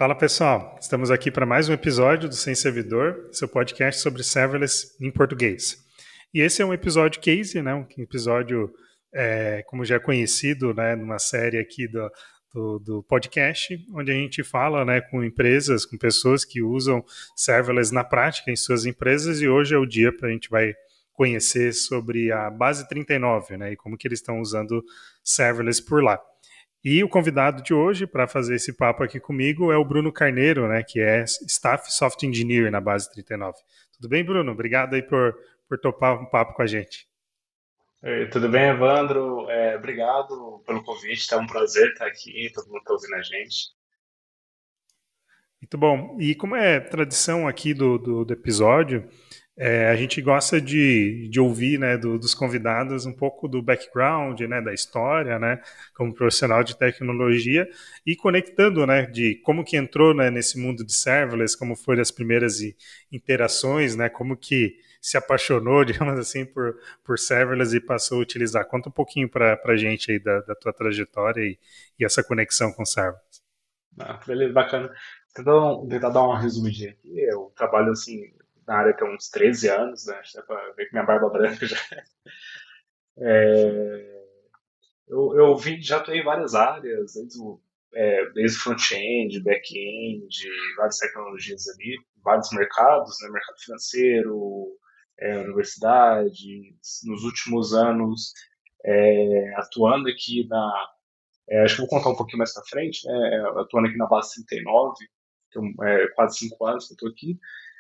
Fala pessoal, estamos aqui para mais um episódio do Sem Servidor, seu podcast sobre serverless em português. E esse é um episódio case, né? Um episódio, como já é conhecido, né, numa série aqui do podcast, onde a gente fala, né, com empresas, com pessoas que usam serverless na prática em suas empresas, e hoje é o dia para a gente vai conhecer sobre a Base 39, né, e como que eles estão usando serverless por lá. E o convidado de hoje para fazer esse papo aqui comigo é o Bruno Carneiro, né, que é Staff Software Engineer na Base 39. Tudo bem, Bruno? Obrigado aí por topar um papo com a gente. Tudo bem, Evandro? Obrigado pelo convite, é um prazer estar aqui, todo mundo está ouvindo a gente. Muito bom. E como é tradição aqui do episódio, a gente gosta de ouvir, né, dos convidados um pouco do background, né, da história, né, como profissional de tecnologia e conectando, né, de como que entrou, né, nesse mundo de serverless, como foram as primeiras interações, né, como que se apaixonou, digamos assim, por serverless e passou a utilizar. Conta um pouquinho para a gente aí da tua trajetória e essa conexão com serverless. Beleza, bacana. Tentar dar uma resumidinha aqui. Eu trabalho assim na área tem uns 13 anos, né? Acho que dá para ver que minha barba branca já. Já atuei em várias áreas, desde front-end, back-end, várias tecnologias ali, vários mercados, né? Mercado financeiro, universidade. Nos últimos anos, atuando aqui acho que vou contar um pouquinho mais para frente, né? Atuando aqui na base 39, então, quase 5 anos que eu estou aqui.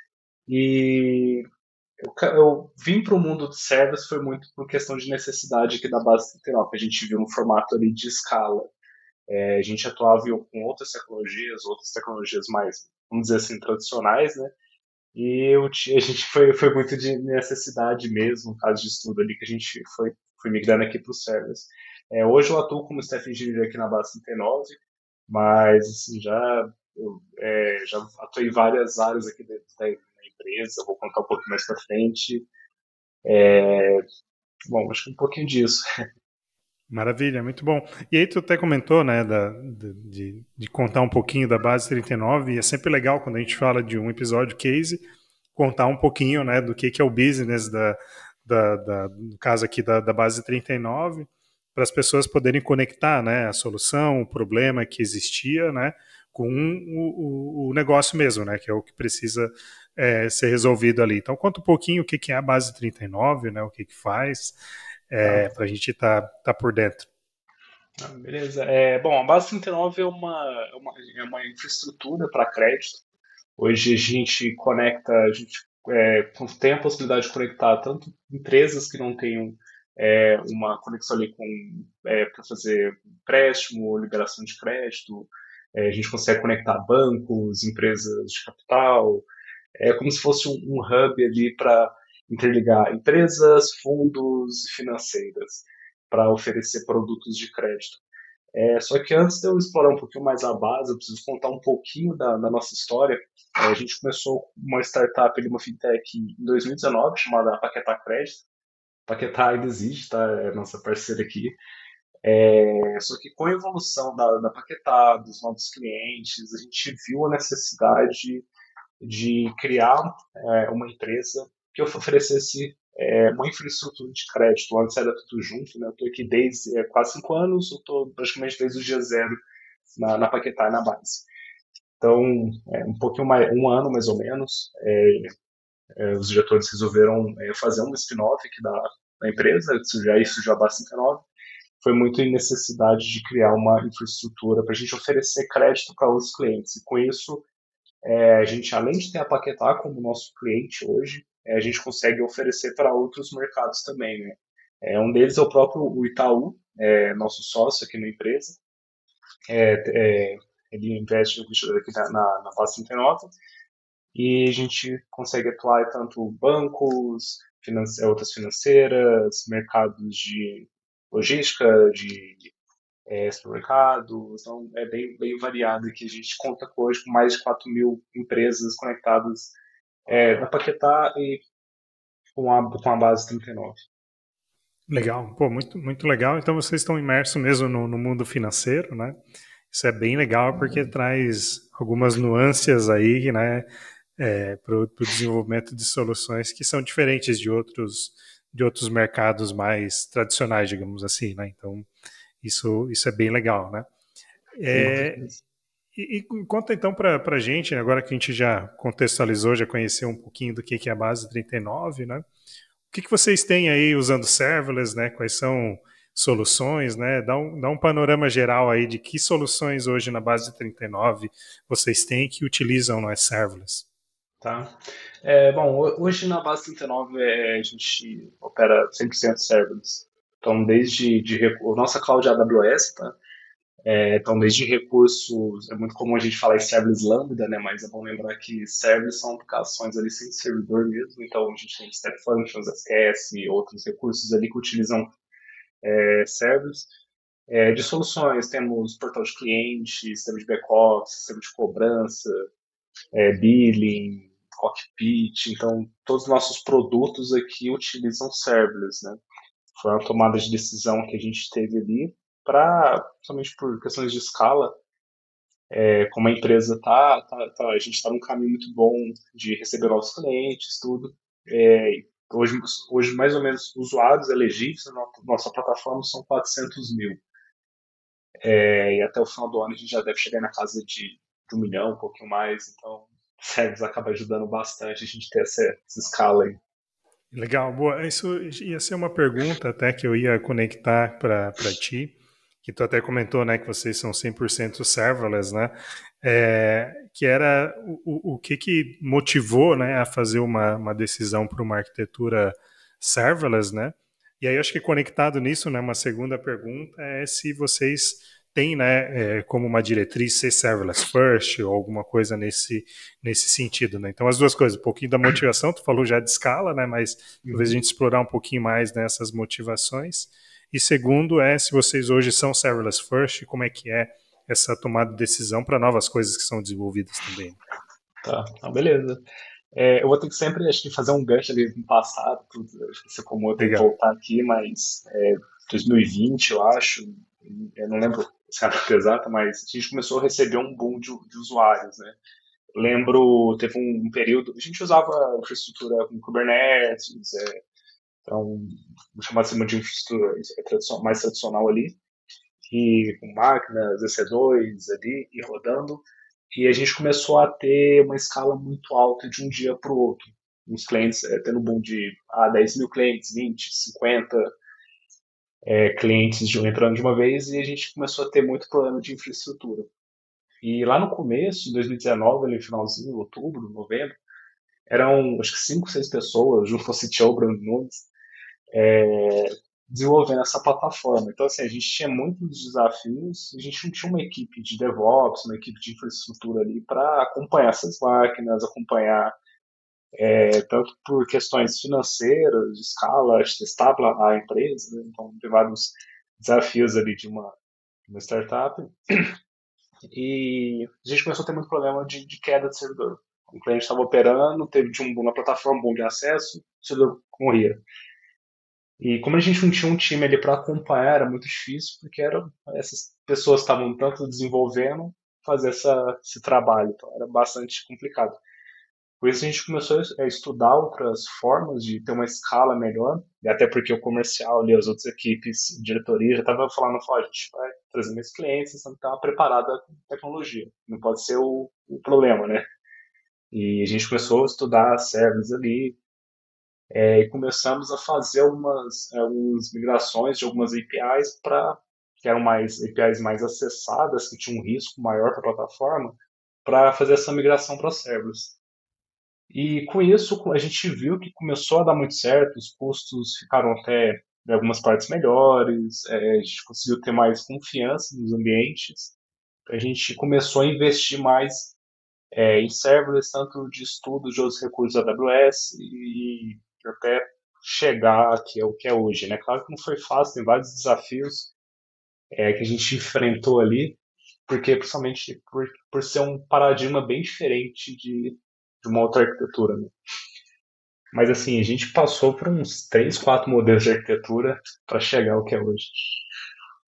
E eu vim para o mundo de servers foi muito por questão de necessidade aqui da base 39, que a gente viu um formato ali de escala. A gente atuava com outras tecnologias mais, vamos dizer assim, tradicionais, né? A gente foi muito de necessidade mesmo, caso de estudo ali, que a gente foi migrando aqui para os servers. Hoje eu atuo como staff engineer aqui na base 39, mas assim, já atuei em várias áreas aqui dentro da empresa, vou contar um pouco mais para frente. Bom, acho que um pouquinho disso. Maravilha, muito bom. E aí tu até comentou, né, de contar um pouquinho da Base 39, e é sempre legal quando a gente fala de um episódio case, contar um pouquinho, né, do que é o business no caso aqui da Base 39, para as pessoas poderem conectar, né, a solução, o problema que existia, né, com o negócio mesmo, né, que é o que precisa ser resolvido ali. Então conta um pouquinho o que é a Base 39, né, o que faz, Tá? para a gente tá por dentro. Beleza. Bom, a base 39 é uma infraestrutura para crédito. Hoje a gente tem a possibilidade de conectar tanto empresas que não tenham uma conexão ali para fazer empréstimo, liberação de crédito. A gente consegue conectar bancos, empresas de capital. É como se fosse um hub ali para interligar empresas, fundos e financeiras para oferecer produtos de crédito. Só que antes de eu explorar um pouquinho mais a base, eu preciso contar um pouquinho da nossa história. A gente começou uma startup, uma fintech, em 2019, chamada Paquetá Crédito. Paquetá ainda existe, tá? É nossa parceira aqui. Só que com a evolução da Paquetá, dos novos clientes, a gente viu a necessidade de criar uma empresa que oferecesse uma infraestrutura de crédito. Antes era tudo junto, né? Eu estou aqui desde quase 5 anos, eu estou praticamente desde o dia zero na Paquetá e na base. Então, um pouquinho mais, 1 ano mais ou menos, os diretores resolveram fazer um spin-off aqui da empresa, isso já basta 39. Foi muito em necessidade de criar uma infraestrutura para a gente oferecer crédito para os clientes. E com isso, a gente, além de ter a Paquetá como nosso cliente hoje, a gente consegue oferecer para outros mercados também, né? Um deles é o próprio o Itaú, nosso sócio aqui na empresa. Ele investe no investidor aqui na Base 39 e a gente consegue atuar em tanto bancos, outras financeiras, mercados de logística, de supermercados. Então, é bem variado aqui. A gente conta hoje com mais de 4 mil empresas conectadas na Paquetá e com a base 39. Legal, pô, muito legal. Então vocês estão imersos mesmo no mundo financeiro, né? Isso é bem legal porque traz algumas nuances aí, né, para o desenvolvimento de soluções que são diferentes de outros mercados mais tradicionais, digamos assim, né? Então, isso é bem legal, né? Sim, com É, certeza. e conta então para a gente, agora que a gente já contextualizou, já conheceu um pouquinho do que é a base 39, né? O que vocês têm aí usando serverless, né? Quais são soluções, né? Dá um panorama geral aí de que soluções hoje na base 39 vocês têm que utilizam no serverless. Tá? Bom, hoje na base 39 a gente opera 100% serverless. Então, nossa cloud é AWS, tá? Então, desde recursos, é muito comum a gente falar em serverless Lambda, né? Mas é bom lembrar que serverless são aplicações ali sem servidor mesmo. Então, a gente tem Step Functions, SQS e outros recursos ali que utilizam serverless. De soluções, temos portal de cliente, sistema de back-office, sistema de cobrança, billing, cockpit. Então, todos os nossos produtos aqui utilizam serverless, né? Foi uma tomada de decisão que a gente teve ali para, somente por questões de escala, como a empresa a gente está num caminho muito bom de receber novos clientes, tudo. Hoje, hoje, mais ou menos, usuários elegíveis na nossa plataforma são 400 mil. E até o final do ano a gente já deve chegar na casa de 1 milhão, um pouquinho mais. Então, Servos acaba ajudando bastante a gente ter essa escala aí. Legal, boa. Isso ia ser uma pergunta até que eu ia conectar para ti, que tu até comentou, né, que vocês são 100% serverless, né? Que era o que motivou, né, a fazer uma decisão para uma arquitetura serverless, né? E aí eu acho que conectado nisso, né, uma segunda pergunta é se vocês têm, né, como uma diretriz ser serverless first ou alguma coisa nesse sentido, né? Então as duas coisas, um pouquinho da motivação, tu falou já de escala, né? Mas talvez a Uhum. gente explorar um pouquinho mais nessas motivações. E segundo é se vocês hoje são serverless first, como é que é essa tomada de decisão para novas coisas que são desenvolvidas também. Tá, então beleza. Eu vou ter que sempre, acho que, fazer um gancho ali no passado, tudo. Acho que isso é comum eu ter que Legal. voltar aqui, mas 2020, eu acho, eu não lembro se era exata, mas a gente começou a receber um boom de usuários, né? Eu lembro, teve um período, a gente usava infraestrutura com Kubernetes, então, vou chamar de infraestrutura mais tradicional ali, e com máquinas EC2 ali, e rodando, e a gente começou a ter uma escala muito alta de um dia para o outro. Os clientes tendo boom de 10 mil clientes, 20, 50 clientes entrando de uma vez, e a gente começou a ter muito problema de infraestrutura. E lá no começo, em 2019, ali finalzinho, outubro, novembro, eram acho que 5, 6 pessoas, junto com o CTO, Bruno Nunes, desenvolvendo essa plataforma. Então, assim, a gente tinha muitos desafios, a gente não tinha uma equipe de DevOps, uma equipe de infraestrutura ali para acompanhar essas máquinas, acompanhar tanto por questões financeiras, de escala, de testar a empresa, né? Então tem vários desafios ali de uma startup. E a gente começou a ter muito problema de queda de servidor. O cliente estava operando, teve de um boom na plataforma, um boom de acesso, o servidor morria. E como a gente não tinha um time ali para acompanhar, era muito difícil, porque essas pessoas estavam tanto desenvolvendo fazer esse trabalho, então era bastante complicado. Por isso a gente começou a estudar outras formas de ter uma escala melhor, e até porque o comercial e as outras equipes, diretoria, já estavam falando, a gente vai trazer mais clientes, então estar preparada com tecnologia. Não pode ser o problema, né? E a gente começou a estudar servers ali, e começamos a fazer algumas migrações de algumas APIs que eram APIs mais acessadas, que tinham um risco maior para a plataforma, para fazer essa migração para servers. E com isso a gente viu que começou a dar muito certo, os custos ficaram até em algumas partes melhores, a gente conseguiu ter mais confiança nos ambientes, a gente começou a investir mais em serverless, tanto de estudo de outros recursos AWS e até chegar aqui ao que é hoje, né? Claro que não foi fácil, tem vários desafios que a gente enfrentou ali, porque principalmente por ser um paradigma bem diferente de uma outra arquitetura, né? Mas assim, a gente passou por uns 3, 4 modelos de arquitetura para chegar ao que é hoje.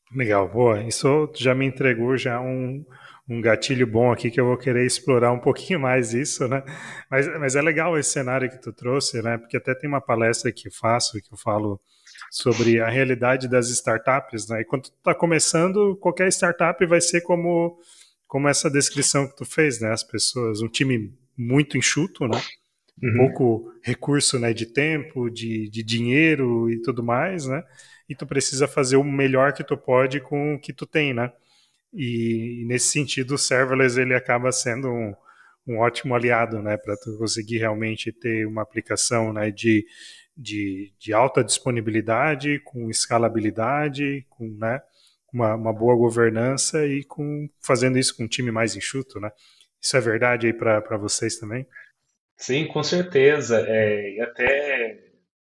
Legal, boa. Isso já me entregou já um gatilho bom aqui que eu vou querer explorar um pouquinho mais isso, né? Mas é legal esse cenário que tu trouxe, né? Porque até tem uma palestra que eu faço, que eu falo sobre a realidade das startups, né? E quando tu está começando, qualquer startup vai ser como essa descrição que tu fez, né? As pessoas, um time muito enxuto, né? Uhum. Pouco recurso, né, de tempo, de dinheiro e tudo mais, né? E tu precisa fazer o melhor que tu pode com o que tu tem, né? E nesse sentido, o serverless ele acaba sendo um ótimo aliado, né, para tu conseguir realmente ter uma aplicação, né, de alta disponibilidade, com escalabilidade, com, né, uma boa governança e com fazendo isso com um time mais enxuto, né? Isso é verdade aí para vocês também? Sim, com certeza. E até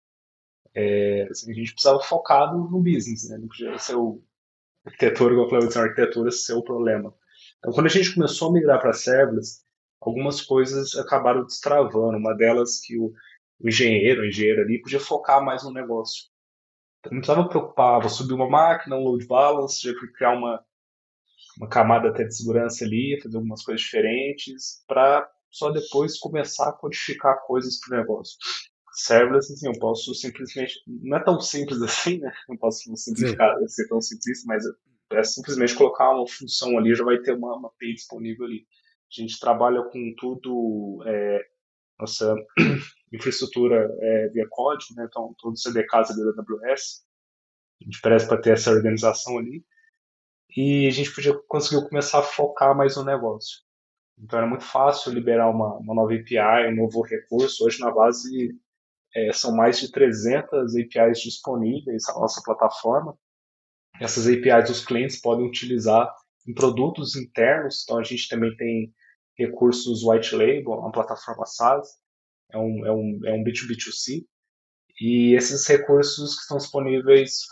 assim, a gente precisava focar no business, né? Não podia ser o arquitetura, igual eu falei, a arquitetura ser o problema. Então, quando a gente começou a migrar para serverless, algumas coisas acabaram destravando. Uma delas que o engenheiro ali, podia focar mais no negócio. Então, não precisava preocupar, vou subir uma máquina, um load balance, já criar uma camada até de segurança ali, fazer algumas coisas diferentes, para só depois começar a codificar coisas para o negócio. Serverless, assim, eu posso simplesmente. Não é tão simples assim, né? Não posso Sim. simplificar, ser tão simples, mas é simplesmente colocar uma função ali, já vai ter uma API disponível ali. A gente trabalha com tudo, nossa infraestrutura via código, né? Então, todos os CDKs ali da AWS. A gente presta para ter essa organização ali. E a gente podia conseguir começar a focar mais no negócio. Então, era muito fácil liberar uma nova API, um novo recurso. Hoje, na base, são mais de 300 APIs disponíveis na nossa plataforma. Essas APIs os clientes podem utilizar em produtos internos, então a gente também tem recursos white label, uma plataforma SaaS, é um B2B2C, e esses recursos que estão disponíveis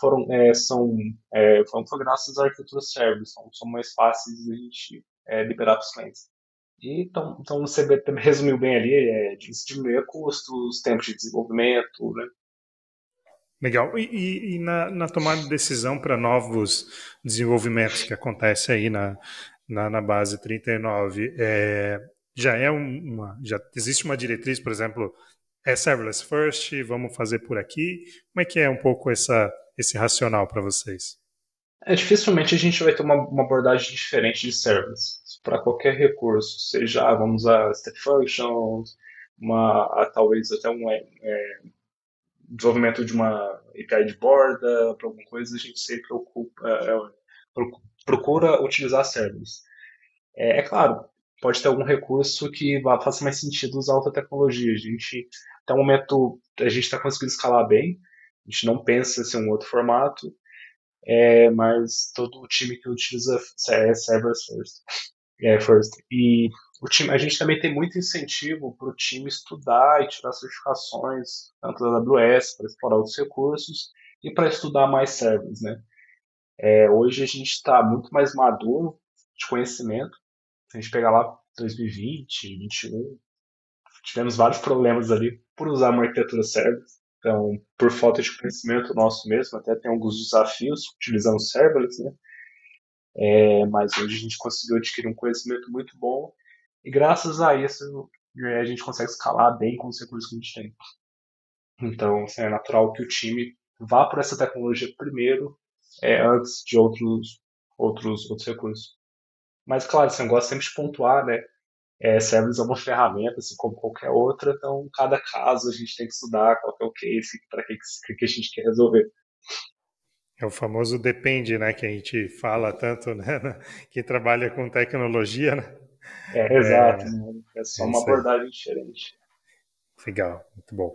foram graças à arquitetura service, são mais fáceis de a gente liberar para os clientes. E então você resumiu bem ali, de diminuir custos, tempos de desenvolvimento, né? Legal. E na tomada de decisão para novos desenvolvimentos que acontece aí na base 39, já já existe uma diretriz, por exemplo, é serverless first, vamos fazer por aqui. Como é que é um pouco esse racional para vocês? Dificilmente a gente vai ter uma abordagem diferente de service para qualquer recurso, seja, vamos usar step functions, talvez até desenvolvimento de uma API de borda, para alguma coisa, a gente sempre procura utilizar serverless. É claro, pode ter algum recurso que faça mais sentido usar outra tecnologia. Até o momento, a gente está conseguindo escalar bem, a gente não pensa em um outro formato, mas todo o time que utiliza serverless first. E a gente também tem muito incentivo para o time estudar e tirar certificações, tanto da AWS, para explorar outros recursos, e para estudar mais serverless, né? Hoje a gente está muito mais maduro de conhecimento. Se a gente pegar lá 2020, 2021, tivemos vários problemas ali por usar uma arquitetura serverless. Então, por falta de conhecimento nosso mesmo, até tem alguns desafios utilizando serverless, né? Mas hoje a gente conseguiu adquirir um conhecimento muito bom e graças a isso a gente consegue escalar bem com os recursos que a gente tem. Então, assim, é natural que o time vá por essa tecnologia primeiro, antes de outros recursos. Mas, claro, você gosta sempre de pontuar, né? Serverless é uma ferramenta, assim como qualquer outra, então, cada caso a gente tem que estudar qual que é o case, para que a gente quer resolver. É o famoso depende, né, que a gente fala tanto, né, quem trabalha com tecnologia, né? Exato, né? É só É uma isso aí. abordagem diferente. Legal, muito bom.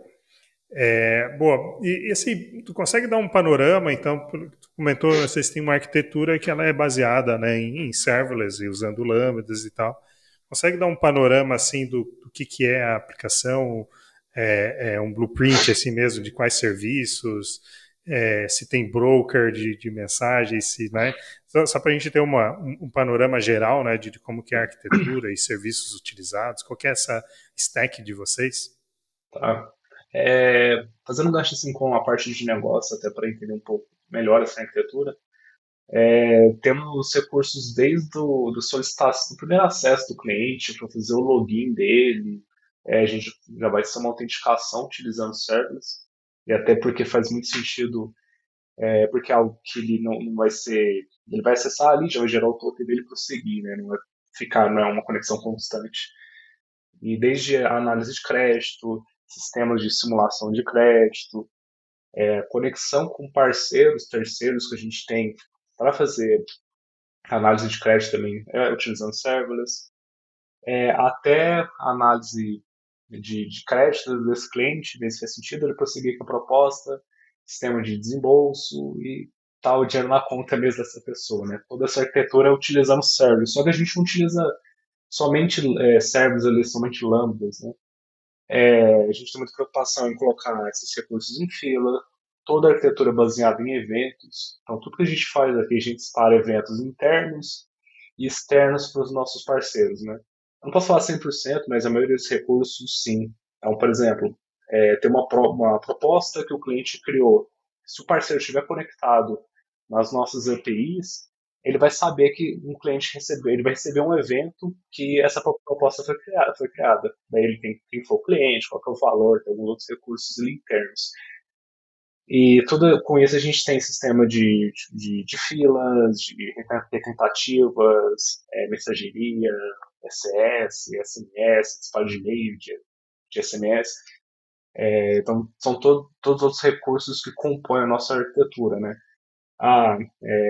Boa, e assim, tu consegue dar um panorama, então, tu comentou, vocês têm uma arquitetura que ela é baseada, né, em serverless e usando lambdas e tal. Consegue dar um panorama, assim, do que é a aplicação, um blueprint, assim mesmo, de quais serviços, se tem broker de mensagens, se, né, só para a gente ter um panorama geral, né, de como que é a arquitetura e serviços utilizados, qual que é essa stack de vocês? Tá? Fazendo um gancho assim com a parte de negócio, até para entender um pouco melhor essa arquitetura, Temos recursos desde do solicitação, do primeiro acesso do cliente para fazer o login dele. A gente já vai ser uma autenticação utilizando serverless, e até porque faz muito sentido, porque é algo que ele não vai ser. Ele vai acessar ali, já vai gerar o token dele para seguir, né? Não vai ficar, não é uma conexão constante. E desde a análise de crédito, sistemas de simulação de crédito, conexão com parceiros, terceiros que a gente tem para fazer análise de crédito também utilizando serverless, até análise de crédito desse cliente, ver se faz sentido ele prosseguir com a proposta, sistema de desembolso e tal, o dinheiro na conta mesmo dessa pessoa, né? Toda essa arquitetura é utilizando serverless, só que a gente não utiliza somente serverless ali, somente lambdas, né? A gente tem muita preocupação em colocar esses recursos em fila, toda a arquitetura baseada em eventos. Então, tudo que a gente faz aqui, a gente dispara eventos internos e externos para os nossos parceiros, né? Eu não posso falar 100%, mas a maioria dos recursos, sim. Então, por exemplo, tem uma proposta que o cliente criou. Se o parceiro estiver conectado nas nossas APIs, ele vai saber que um cliente recebeu, ele vai receber um evento que essa proposta foi criada. Daí ele tem quem foi o cliente, qual que é o valor, tem alguns outros recursos ali internos. E tudo com isso a gente tem sistema de filas, de tentativas, mensageria, SS, SMS, disparo de e-mail, de SMS. Então, são todos os outros recursos que compõem a nossa arquitetura, né? Ah,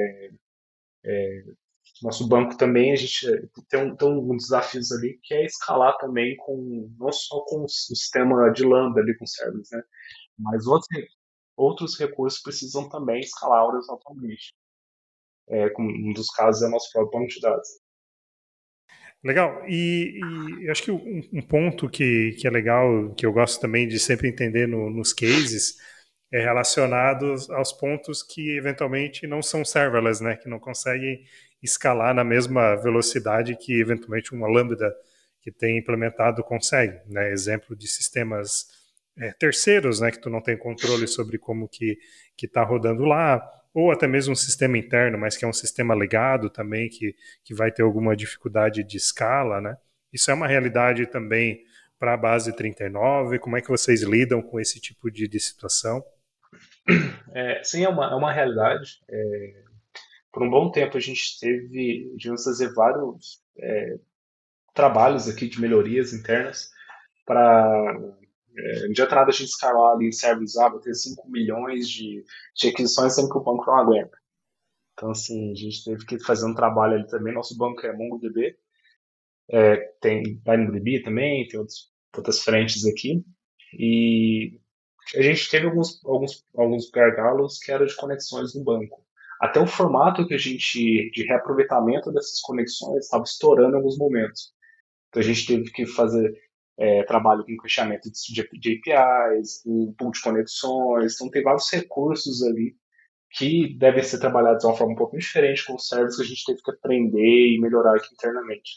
nosso banco também, a gente tem alguns desafios ali, que é escalar também não só com o sistema de Lambda ali com servers, né? Mas outros recursos precisam também escalar horizontalmente. Como um dos casos é o nosso próprio banco de dados. Legal. E acho que um ponto que é legal, que eu gosto também de sempre entender nos cases, é relacionado aos pontos que eventualmente não são serverless, né? Que não conseguem escalar na mesma velocidade que eventualmente uma Lambda que tem implementado consegue, né? Exemplo de sistemas terceiros, né? Que tu não tem controle sobre como que está rodando lá, ou até mesmo um sistema interno, mas que é um sistema legado também, que vai ter alguma dificuldade de escala, né? Isso é uma realidade também para a base 39. Como é que vocês lidam com esse tipo de situação? Sim, é uma realidade. Por um bom tempo a gente de fazer vários trabalhos aqui de melhorias internas para não adianta nada a gente escalar ali em servers, vou ter 5 milhões de aquisições, sendo que o banco não aguenta. Então, assim, a gente teve que fazer um trabalho ali também. Nosso banco é MongoDB, tem DynamoDB também, tem outras frentes aqui. E a gente teve alguns gargalos que eram de conexões no banco. Até o formato que a gente, de reaproveitamento dessas conexões, estava estourando em alguns momentos. Então a gente teve que fazer trabalho com fechamento de APIs, com pool de conexões. Então tem vários recursos ali que devem ser trabalhados de uma forma um pouco diferente com os servers que a gente teve que aprender e melhorar aqui internamente.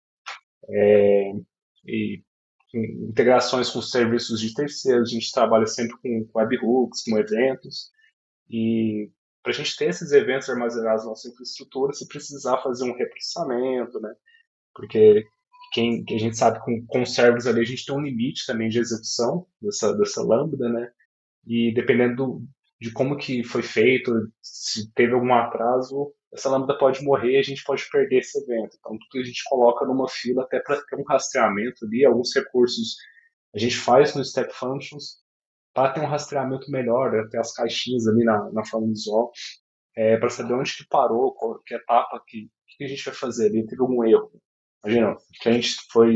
E integrações com serviços de terceiros, a gente trabalha sempre com webhooks, com eventos, e para a gente ter esses eventos armazenados na nossa infraestrutura, se precisar fazer um reprocessamento, né? Porque a gente sabe com servers ali a gente tem um limite também de execução dessa lambda, né? E dependendo de como que foi feito, se teve algum atraso, essa lambda pode morrer e a gente pode perder esse evento. Então, tudo que a gente coloca numa fila até para ter um rastreamento ali, alguns recursos a gente faz no Step Functions para ter um rastreamento melhor, até as caixinhas ali na forma visual, para saber onde que parou, qual que etapa que a gente vai fazer ali, teve algum erro. Imagina, que a gente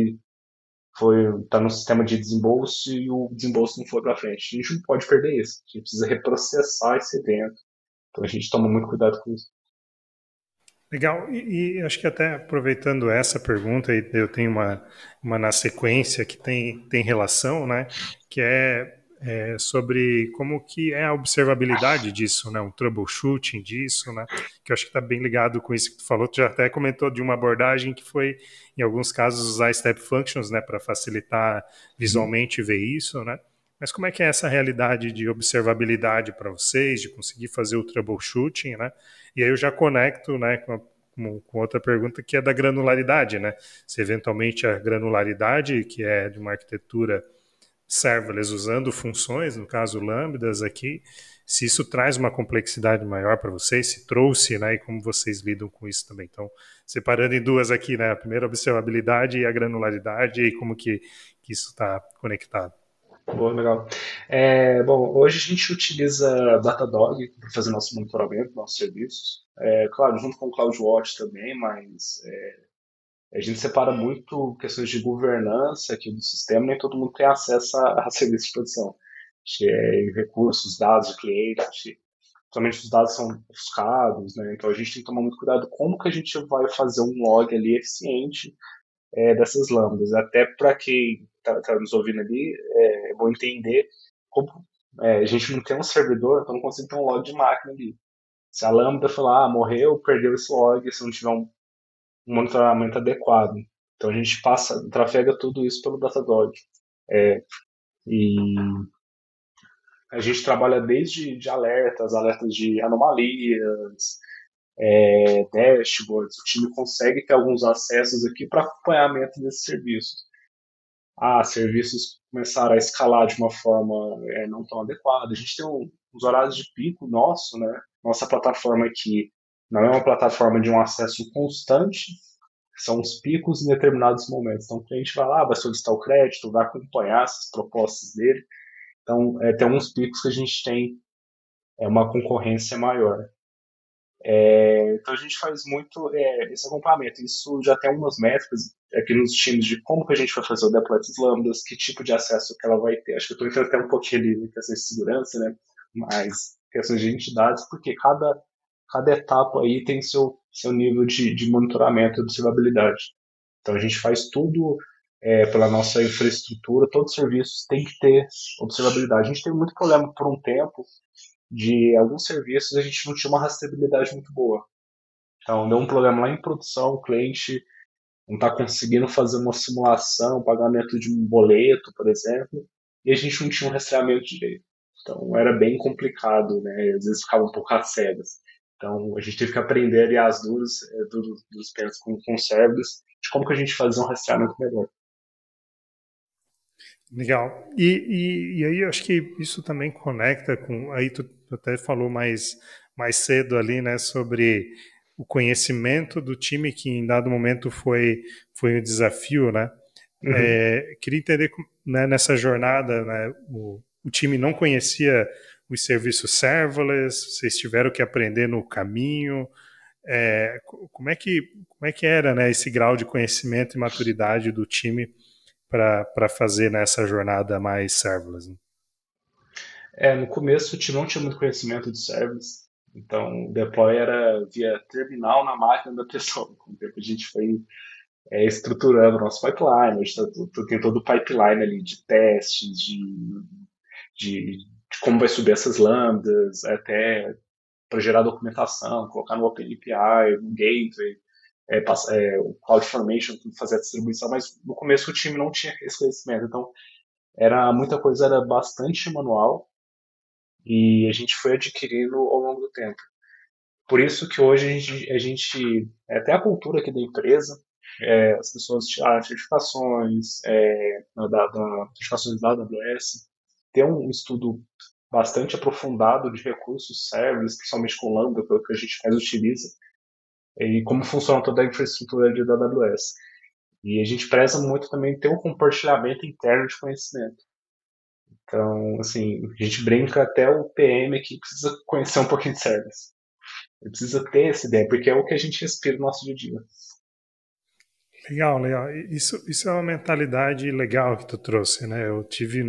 tá no sistema de desembolso e o desembolso não foi para frente. A gente não pode perder isso. A gente precisa reprocessar esse evento. Então a gente toma muito cuidado com isso. Legal, e acho que até aproveitando essa pergunta, e eu tenho uma na sequência que tem relação, né, que é sobre como que é a observabilidade disso, né, um troubleshooting disso, né, que eu acho que está bem ligado com isso que tu falou. Tu já até comentou de uma abordagem que foi, em alguns casos, usar step functions, né, para facilitar Uhum. visualmente ver isso, né, Mas como é que é essa realidade de observabilidade para vocês, de conseguir fazer o troubleshooting, né? E aí eu já conecto, né, com outra pergunta que é da granularidade, né? Se eventualmente a granularidade, que é de uma arquitetura serverless usando funções, no caso lambdas aqui, se isso traz uma complexidade maior para vocês, se trouxe, né, e como vocês lidam com isso também. Então, separando em duas aqui, né, a primeira observabilidade e a granularidade e como que isso está conectado. Boa, legal. Bom, hoje a gente utiliza Datadog para fazer nosso monitoramento, nossos serviços. Claro, junto com o CloudWatch também, mas a gente separa muito questões de governança aqui do sistema, nem todo mundo tem acesso a serviços de produção. Que é recursos, dados de cliente, somente os dados são ofuscados, né? Então a gente tem que tomar muito cuidado como que a gente vai fazer um log ali eficiente dessas lambdas. Até para quem está nos ouvindo ali, é bom entender como a gente não tem um servidor, então não consigo ter um log de máquina ali. Se a lambda falar, morreu, perdeu esse log, se não tiver um monitoramento adequado. Então a gente trafega tudo isso pelo Datadog. E a gente trabalha desde de alertas de anomalias, dashboards. O time consegue ter alguns acessos aqui para acompanhamento desses serviços. Serviços começaram a escalar de uma forma não tão adequada. A gente tem uns horários de pico nosso, né? Nossa plataforma aqui não é uma plataforma de um acesso constante, são os picos em determinados momentos. Então, o cliente vai lá, vai solicitar o crédito, vai acompanhar essas propostas dele. Então, tem alguns picos que a gente tem uma concorrência maior. Então, a gente faz muito esse acompanhamento. Isso já tem algumas métricas aqui nos times de como que a gente vai fazer o deploy das lambdas, que tipo de acesso que ela vai ter. Acho que eu estou entrando até um pouquinho ali em questões de segurança, né? Mas questões de entidades, porque cada etapa aí tem seu nível de monitoramento e observabilidade. Então, a gente faz tudo pela nossa infraestrutura, todos os serviços têm que ter observabilidade. A gente teve muito problema por um tempo de alguns serviços a gente não tinha uma rastreabilidade muito boa. Então, deu um problema lá em produção, o cliente não está conseguindo fazer uma simulação, um pagamento de um boleto, por exemplo, e a gente não tinha um rastreamento direito. Então, era bem complicado, né? Às vezes ficava um pouco às cegas. Então, a gente teve que aprender ali as duras dos pés com servers, de como que a gente fazia um rastreamento melhor. Legal. E aí eu acho que isso também conecta com. Aí tu até falou mais cedo ali, né, sobre o conhecimento do time que em dado momento foi um desafio, né? Uhum. Queria entender, né, nessa jornada, né, o time não conhecia os serviços serverless, vocês tiveram que aprender no caminho. Como é que era, né, esse grau de conhecimento e maturidade do time para fazer nessa jornada mais serverless? Né? No começo o time não tinha muito conhecimento de servers, então o deploy era via terminal na máquina da pessoa. Com o tempo a gente foi estruturando o nosso pipeline, a gente tem todo o pipeline ali de testes, de como vai subir essas lambdas, até para gerar documentação, colocar no OpenAPI, no Gateway, o CloudFormation, fazer a distribuição, mas no começo o time não tinha esse conhecimento, então muita coisa era bastante manual e a gente foi adquirindo ao longo do tempo. Por isso que hoje até a cultura aqui da empresa, as pessoas tiraram certificações, certificações da AWS, tem um estudo bastante aprofundado de recursos serverless, principalmente com Lambda, que é o que a gente mais utiliza, e como funciona toda a infraestrutura da AWS. E a gente preza muito também ter um compartilhamento interno de conhecimento. Então, assim, a gente brinca até o PM que precisa conhecer um pouquinho de serverless. Ele precisa ter essa ideia, porque é o que a gente respira no nosso dia a dia. Legal, legal. Isso é uma mentalidade legal que tu trouxe, né? Eu tive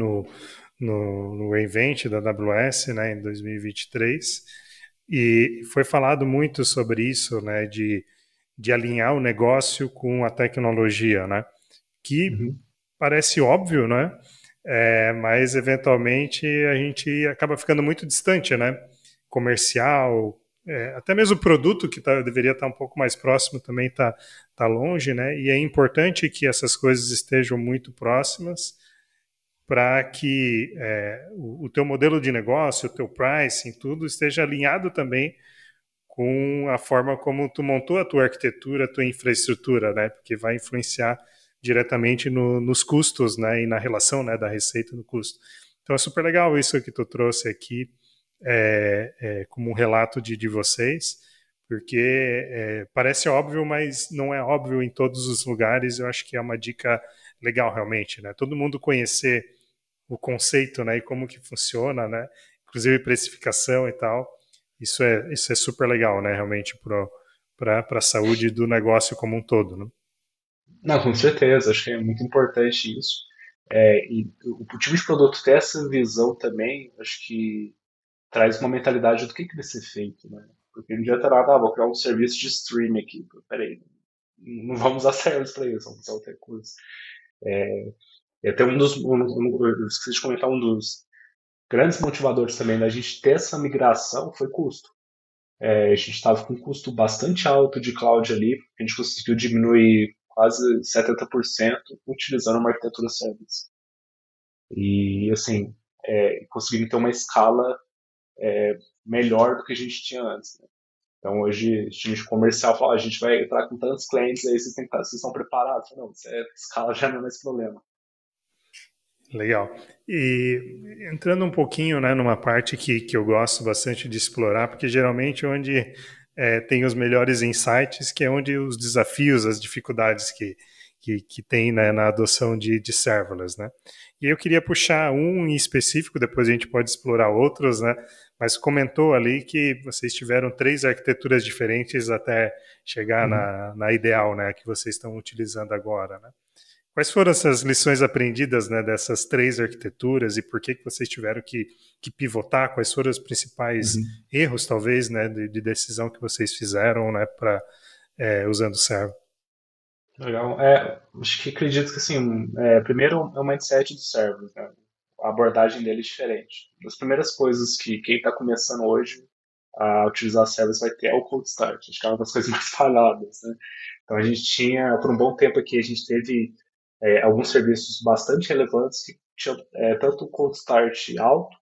no reInvent da AWS, né, em 2023, e foi falado muito sobre isso, né, de alinhar o negócio com a tecnologia, né? Que Uhum. parece óbvio, né? Mas eventualmente a gente acaba ficando muito distante, né? Comercial, até mesmo o produto que deveria estar um pouco mais próximo também está longe, né? E é importante que essas coisas estejam muito próximas para que o teu modelo de negócio, o teu pricing, tudo esteja alinhado também com a forma como tu montou a tua arquitetura, a tua infraestrutura, né? Porque vai influenciar diretamente nos custos, né? E na relação, né, da receita no custo. Então é super legal isso que tu trouxe aqui como um relato de vocês, porque parece óbvio, mas não é óbvio em todos os lugares. Eu acho que é uma dica legal realmente, né? Todo mundo conhecer o conceito, né, e como que funciona, né? Inclusive precificação e tal. Isso é super legal, né? Realmente para a saúde do negócio como um todo, né? Não, com certeza, acho que é muito importante isso. E o time de produto ter essa visão também, acho que traz uma mentalidade do que vai ser feito, né? Porque não adianta nada, vou criar um serviço de streaming aqui. Peraí, não vamos usar servers para isso, vamos usar outra coisa. E até eu esqueci de comentar, um dos grandes motivadores também da gente ter essa migração foi custo. A gente estava com um custo bastante alto de cloud ali, a gente conseguiu diminuir quase 70% utilizando uma arquitetura service. E, assim, conseguimos ter uma escala melhor do que a gente tinha antes, né? Então, hoje, o time de comercial fala, a gente vai entrar com tantos clientes aí, vocês estão preparados? Não, escala já não é mais problema. Legal. E entrando um pouquinho, né, numa parte que eu gosto bastante de explorar, porque geralmente é onde tem os melhores insights, que é onde os desafios, as dificuldades que tem, né, na adoção de serverless, né? E eu queria puxar um em específico, depois a gente pode explorar outros, né? Mas comentou ali que vocês tiveram 3 arquiteturas diferentes até chegar Uhum. na ideal, né, que vocês estão utilizando agora, né? Quais foram essas lições aprendidas, né, dessas 3 arquiteturas e por que vocês tiveram que pivotar? Quais foram os principais Uhum. erros, talvez, né, de decisão que vocês fizeram, né, para usando o Servo? Legal. Acho que acredito que, assim, primeiro é o mindset do server, né? A abordagem dele é diferente. As primeiras coisas que quem está começando hoje a utilizar servers vai ter é o cold start. Acho que é uma das coisas mais falhadas, né? Então a gente tinha, por um bom tempo aqui, a gente teve alguns serviços bastante relevantes que tinham tanto o cold start alto,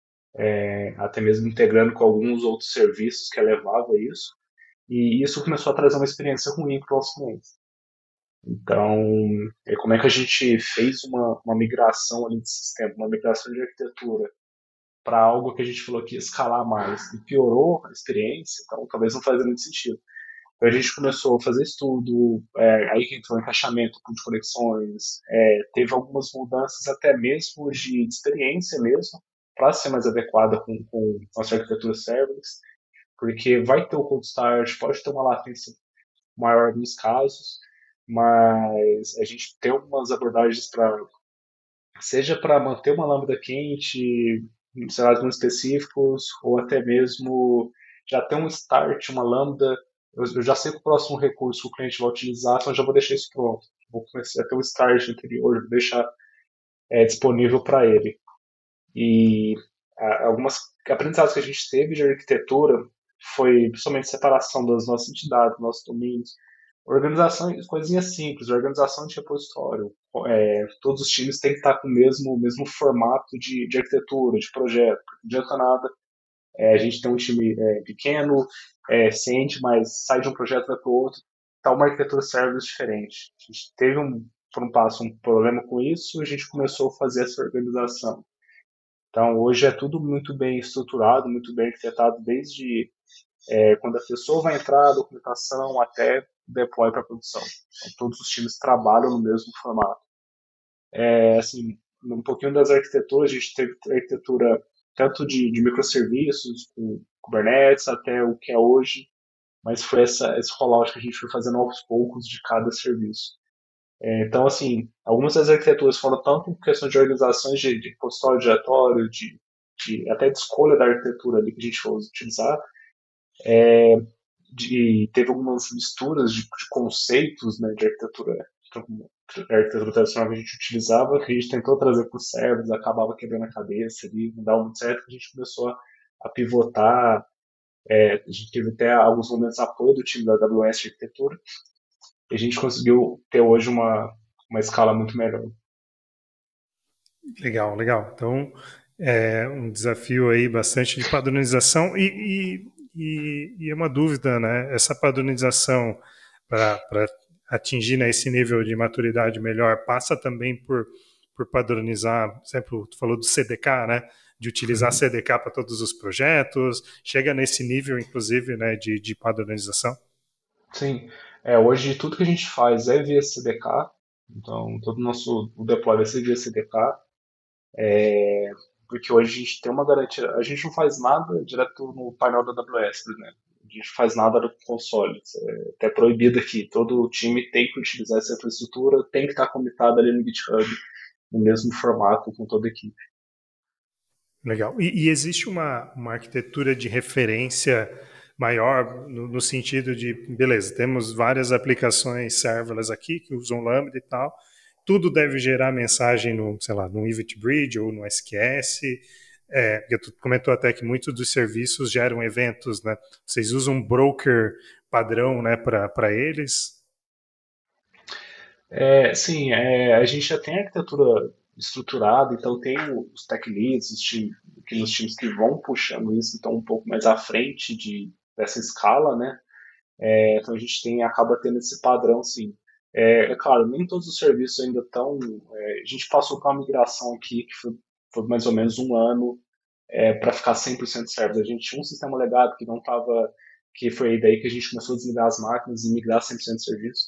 até mesmo integrando com alguns outros serviços que elevava isso, e isso começou a trazer uma experiência ruim para os clientes. Então, como é que a gente fez uma migração ali de sistema, uma migração de arquitetura para algo que a gente falou que ia escalar mais e piorou a experiência, então talvez não fazia muito sentido. Então a gente começou a fazer estudo, aí que entrou encaixamento de conexões, teve algumas mudanças até mesmo de experiência mesmo, para ser mais adequada com nossa arquitetura serverless, porque vai ter o cold start, pode ter uma latência maior nos casos, mas a gente tem algumas abordagens para, seja para manter uma lambda quente, em cenários muito específicos, ou até mesmo já ter um start, uma lambda. Eu já sei que o próximo recurso que o cliente vai utilizar, então eu já vou deixar isso pronto. Vou começar a ter um start anterior, vou deixar disponível para ele. E algumas aprendizados que a gente teve de arquitetura foi principalmente separação das nossas entidades, nossos domínios, organização, coisinhas simples, organização de repositório. Todos os times têm que estar com o mesmo formato de arquitetura, de projeto. Não adianta nada. A gente tem um time pequeno, ciente, mas sai de um projeto vai para o outro. Está uma arquitetura service diferente. A gente teve por um passo um problema com isso, a gente começou a fazer essa organização. Então, hoje é tudo muito bem estruturado, muito bem arquitetado, desde quando a pessoa vai entrar, a documentação, até deploy para produção. Então, todos os times trabalham no mesmo formato. Assim, um pouquinho das arquiteturas, a gente teve arquitetura tanto de microserviços, com Kubernetes, até o que é hoje, mas foi esse rollout que a gente foi fazendo aos poucos de cada serviço. Então, assim, algumas das arquiteturas foram tanto em questão de organizações de repositório diretório, até de escolha da arquitetura ali que a gente foi utilizar, teve algumas misturas de conceitos, né, de arquitetura, a arquitetura tradicional que a gente utilizava, que a gente tentou trazer para os servers, acabava quebrando a cabeça ali, não dava muito certo, a gente começou a pivotar, a gente teve até alguns momentos de apoio do time da AWS de arquitetura, e a gente conseguiu ter hoje uma escala muito melhor. Legal, legal. Então, é um desafio aí bastante de padronização e é uma dúvida, né? Essa padronização para atingir, né, esse nível de maturidade melhor passa também por padronizar, por exemplo, tu falou do CDK, né? De utilizar Uhum. CDK para todos os projetos, chega nesse nível, inclusive, né, de padronização. Sim, hoje tudo que a gente faz é via CDK, então todo o nosso o deploy vai ser via CDK, porque hoje a gente tem uma garantia, a gente não faz nada direto no painel da AWS, por exemplo. A gente faz nada no console, isso é até proibido aqui. Todo time tem que utilizar essa infraestrutura, tem que estar comitado ali no GitHub, no mesmo formato com toda a equipe. Legal. E existe uma arquitetura de referência maior no sentido de, beleza, temos várias aplicações serverless aqui que usam Lambda e tal, tudo deve gerar mensagem no, sei lá, no Event Bridge ou no SQS. Porque tu comentou até que muitos dos serviços geram eventos, né? Vocês usam um broker padrão, né, para eles? Sim, a gente já tem a arquitetura estruturada, então tem os tech leads, os times que vão puxando isso, estão um pouco mais à frente dessa escala, né? Então a gente acaba tendo esse padrão, sim. Claro, nem todos os serviços ainda estão. A gente passou por uma migração aqui que foi mais ou menos um ano para ficar 100% serverless. A gente tinha um sistema legado que não estava, que foi daí que a gente começou a desligar as máquinas e migrar 100% de serviço.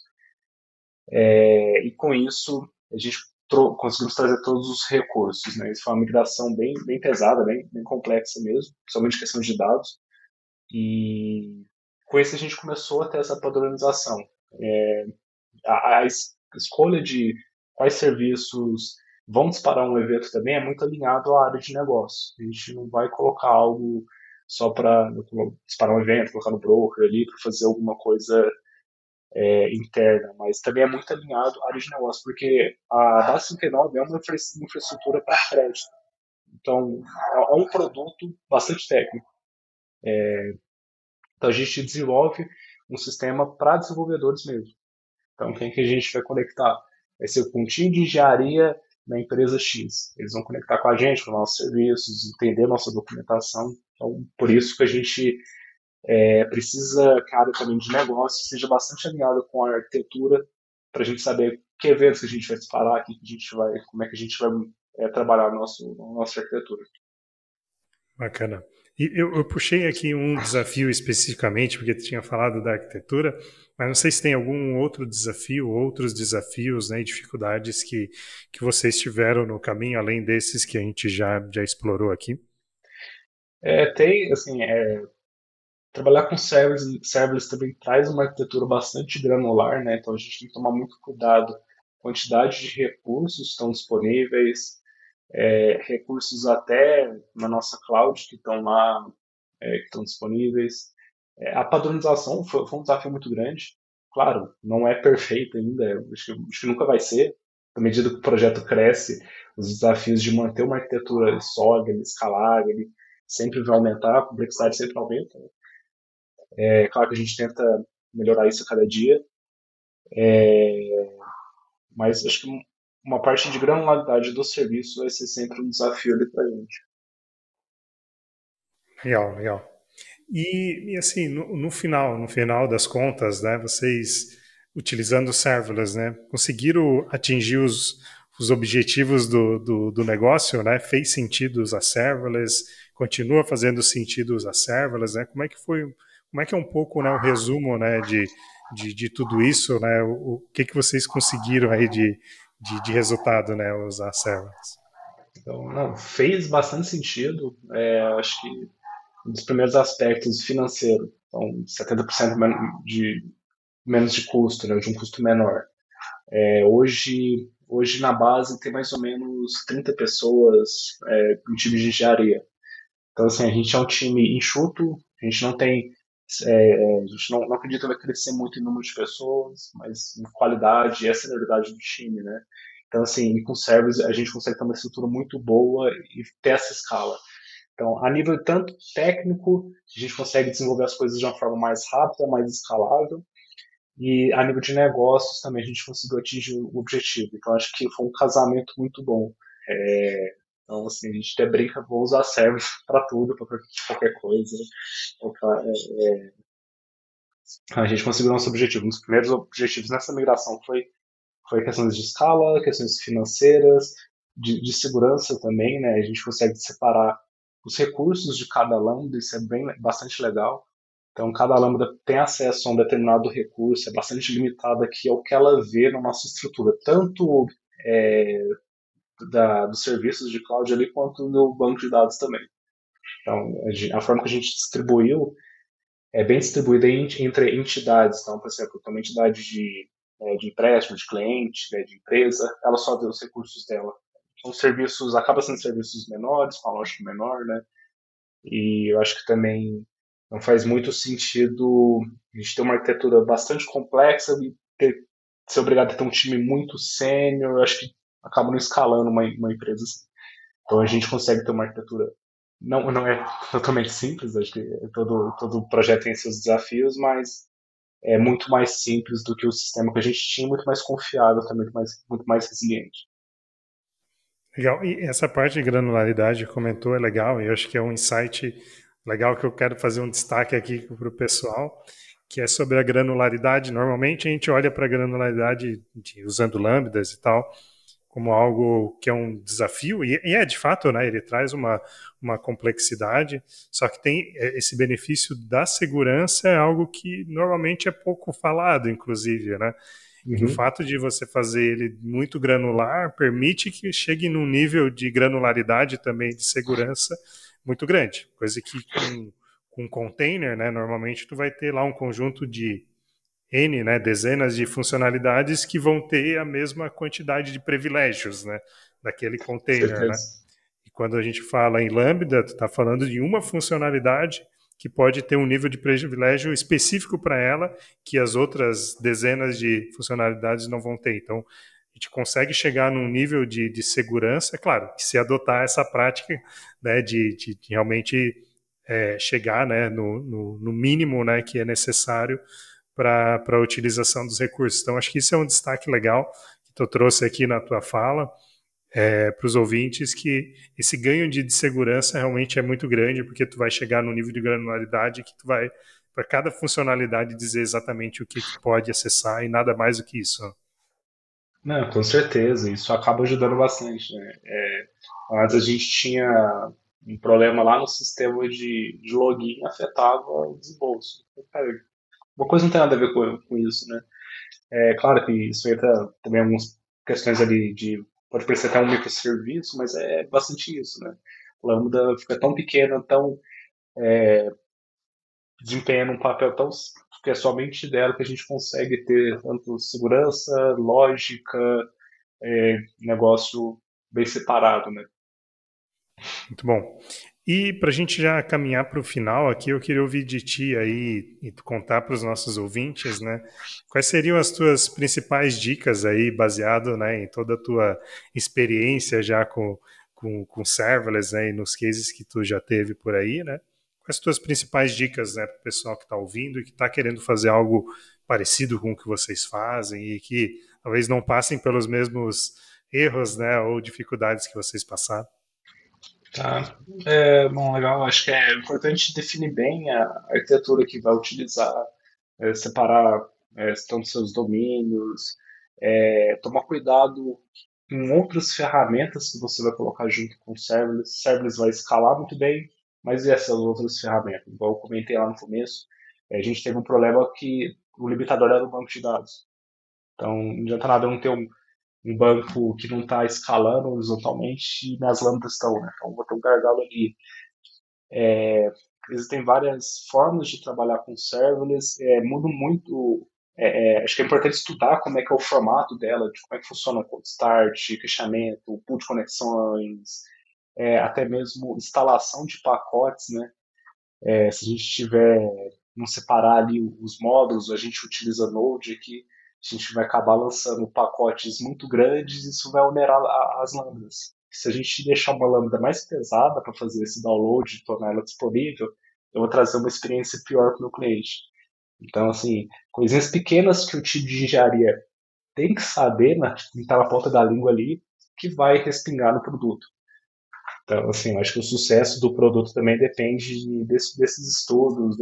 E com isso a gente conseguimos trazer todos os recursos, né? Isso foi uma migração bem pesada, bem complexa mesmo, principalmente questão de dados. E com isso a gente começou a ter essa padronização. A escolha de quais serviços vão disparar um evento também é muito alinhado à área de negócio. A gente não vai colocar algo só para disparar um evento, colocar no broker ali para fazer alguma coisa interna, mas também é muito alinhado à área de negócio, porque a base 39 é uma infraestrutura para crédito. Então, é um produto bastante técnico. Então, a gente desenvolve um sistema para desenvolvedores mesmo. Então, quem que a gente vai conectar? Vai ser com um time de engenharia na empresa X. Eles vão conectar com a gente, com nossos serviços, entender nossa documentação. Então, por isso que a gente precisa que a área também de negócio seja bastante alinhada com a arquitetura, para a gente saber que eventos que a gente vai disparar, como é que a gente vai trabalhar nossa arquitetura. Bacana. E eu puxei aqui um desafio especificamente, porque tu tinha falado da arquitetura, mas não sei se tem algum outro desafio, outros desafios, né, e dificuldades que vocês tiveram no caminho, além desses que a gente já explorou aqui. Tem, assim, trabalhar com serverless também traz uma arquitetura bastante granular, né? Então a gente tem que tomar muito cuidado com a quantidade de recursos que estão disponíveis, recursos até na nossa cloud que estão lá, que estão disponíveis. A padronização foi um desafio muito grande. Claro, não é perfeito ainda, acho que nunca vai ser. À medida que o projeto cresce, os desafios de manter uma arquitetura sólida, escalável, ele sempre vai aumentar, a complexidade sempre aumenta. É claro que a gente tenta melhorar isso a cada dia, mas acho que uma parte de granularidade do serviço vai ser sempre um desafio ali para a gente. Legal, legal. E assim, no final das contas, né, vocês utilizando serverless, né, conseguiram atingir os objetivos do negócio, né? Fez sentido usar serverless, continua fazendo sentido usar serverless, né? Como é que foi, como é que é um pouco, né, o resumo, né, de tudo isso, né? O que vocês conseguiram aí de resultado, né, usar serverless? Então, não, fez bastante sentido. Acho que um dos primeiros aspectos financeiro, então 70% menos de custo, né, de um custo menor. Hoje na base tem mais ou menos 30 pessoas em time de engenharia. Então, assim, a gente é um time enxuto, a gente não tem. A gente não acredita que vai crescer muito em número de pessoas, mas em qualidade e a senioridade do time, né? Então, assim, e com servers a gente consegue ter uma estrutura muito boa e ter essa escala. Então, a nível tanto técnico, a gente consegue desenvolver as coisas de uma forma mais rápida, mais escalável, e a nível de negócios também a gente conseguiu atingir o objetivo. Então, acho que foi um casamento muito bom. Então, assim, a gente até brinca, vou usar servers para tudo, para qualquer coisa. Então, a gente conseguiu nosso objetivo. Um dos primeiros objetivos nessa migração foi questões de escala, questões financeiras, de segurança também, né? A gente consegue separar os recursos de cada lambda, isso é bastante legal. Então, cada lambda tem acesso a um determinado recurso, é bastante limitado aqui ao que ela vê na nossa estrutura, tanto é, dos serviços de cloud ali, quanto no banco de dados também. Então, a forma que a gente distribuiu é bem distribuída entre entidades. Então, por exemplo, tem uma entidade de empréstimo, de cliente, né, de empresa, ela só vê os recursos dela. São serviços, acaba sendo serviços menores, com a lógica menor, né? E eu acho que também não faz muito sentido a gente ter uma arquitetura bastante complexa e ser obrigado a ter um time muito sênior. Eu acho que acaba não escalando uma empresa assim. Então a gente consegue ter uma arquitetura. Não é totalmente simples, acho que todo projeto tem seus desafios, mas é muito mais simples do que o sistema que a gente tinha, muito mais confiável, também muito mais resiliente. Legal. E essa parte de granularidade que comentou é legal, e eu acho que é um insight legal que eu quero fazer um destaque aqui para o pessoal, que é sobre a granularidade. Normalmente a gente olha para a granularidade usando lambdas e tal, como algo que é um desafio, e é de fato, né? Ele traz uma complexidade, só que tem esse benefício da segurança, é algo que normalmente é pouco falado, inclusive, né? Que o Uhum. fato de você fazer ele muito granular permite que chegue num nível de granularidade também de segurança muito grande, coisa que com container, né, normalmente tu vai ter lá um conjunto de N, né, dezenas de funcionalidades que vão ter a mesma quantidade de privilégios, né, daquele container, né? Certeza. E quando a gente fala em Lambda, tu está falando de uma funcionalidade que pode ter um nível de privilégio específico para ela que as outras dezenas de funcionalidades não vão ter. Então, a gente consegue chegar num nível de segurança, é claro, que se adotar essa prática, né, de realmente chegar, né, no mínimo, né, que é necessário para a utilização dos recursos. Então, acho que isso é um destaque legal que tu trouxe aqui na tua fala para os ouvintes, que esse ganho de segurança realmente é muito grande, porque tu vai chegar no nível de granularidade que tu vai, para cada funcionalidade, dizer exatamente o que pode acessar e nada mais do que isso. Não, com certeza, isso acaba ajudando bastante, né? Antes a gente tinha um problema lá no sistema de login, afetava o desembolso. Cara, uma coisa não tem nada a ver com isso, né? É claro que isso entra também algumas questões ali pode parecer até um microserviço, mas é bastante isso, né? Lambda fica tão pequena, tão desempenhando um papel tão que é somente dela que a gente consegue ter tanto segurança, lógica, negócio bem separado, né? Muito bom. E para a gente já caminhar para o final aqui, eu queria ouvir de ti aí e tu contar para os nossos ouvintes, né? Quais seriam as tuas principais dicas aí, baseado, né, em toda a tua experiência já com serverless, né, e nos cases que tu já teve por aí, né? Quais as tuas principais dicas, né, para o pessoal que está ouvindo e que está querendo fazer algo parecido com o que vocês fazem e que talvez não passem pelos mesmos erros, né, ou dificuldades que vocês passaram? Tá. Bom, legal. Acho que é importante definir bem a arquitetura que vai utilizar, separar tanto seus domínios, tomar cuidado com outras ferramentas que você vai colocar junto com o serverless. Serverless vai escalar muito bem, mas e essas outras ferramentas? Igual eu comentei lá no começo, a gente teve um problema que o limitador era o banco de dados. Então, não adianta nada eu não ter um banco que não está escalando horizontalmente e minhas lambdas estão, né? Então, vou ter um gargalo ali. Existem várias formas de trabalhar com serverless, muda muito. Acho que é importante estudar como é que é o formato dela, de como é que funciona o cold start, fechamento, pool de conexões, até mesmo instalação de pacotes, né? Se a gente tiver, não separar ali os módulos, a gente utiliza Node aqui, a gente vai acabar lançando pacotes muito grandes e isso vai onerar as lambdas. Se a gente deixar uma lambda mais pesada para fazer esse download e tornar ela disponível, eu vou trazer uma experiência pior para o meu cliente. Então, assim, coisinhas pequenas que o time de engenharia tem que saber, né, tem que estar na ponta da língua ali, que vai respingar no produto. Então, assim, eu acho que o sucesso do produto também depende desses estudos,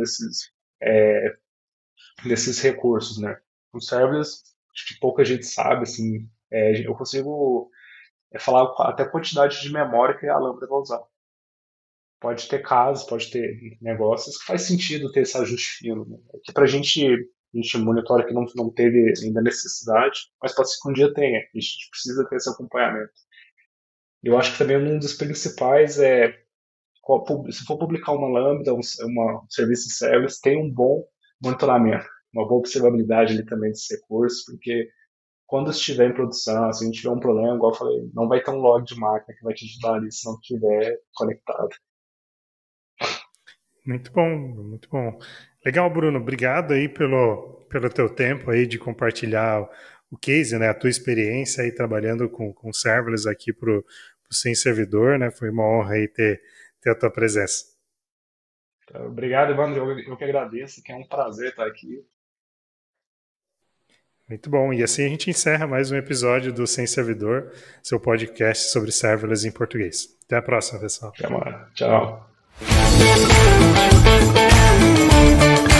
desses recursos, né? O serverless, acho que pouca gente sabe, assim, eu consigo falar até a quantidade de memória que a Lambda vai usar. Pode ter casos, pode ter negócios que faz sentido ter esse ajuste fino, né? Que pra gente, a gente monitora que não teve ainda necessidade, mas pode ser que um dia tenha, e a gente precisa ter esse acompanhamento. Eu acho que também um dos principais se for publicar uma Lambda, um serviço de service, tem um bom monitoramento, uma boa observabilidade ali também desses recursos, porque quando estiver em produção, se a gente tiver um problema, igual eu falei, não vai ter um log de máquina que vai te ajudar ali se não estiver conectado. Muito bom, muito bom. Legal, Bruno. Obrigado aí pelo teu tempo aí de compartilhar o case, né? A tua experiência aí trabalhando com serverless aqui pro Sem Servidor, né? Foi uma honra aí ter a tua presença. Então, obrigado, Evandro. Eu que agradeço, que é um prazer estar aqui. Muito bom. E assim a gente encerra mais um episódio do Sem Servidor, seu podcast sobre serverless em português. Até a próxima, pessoal. Até mais. Tchau.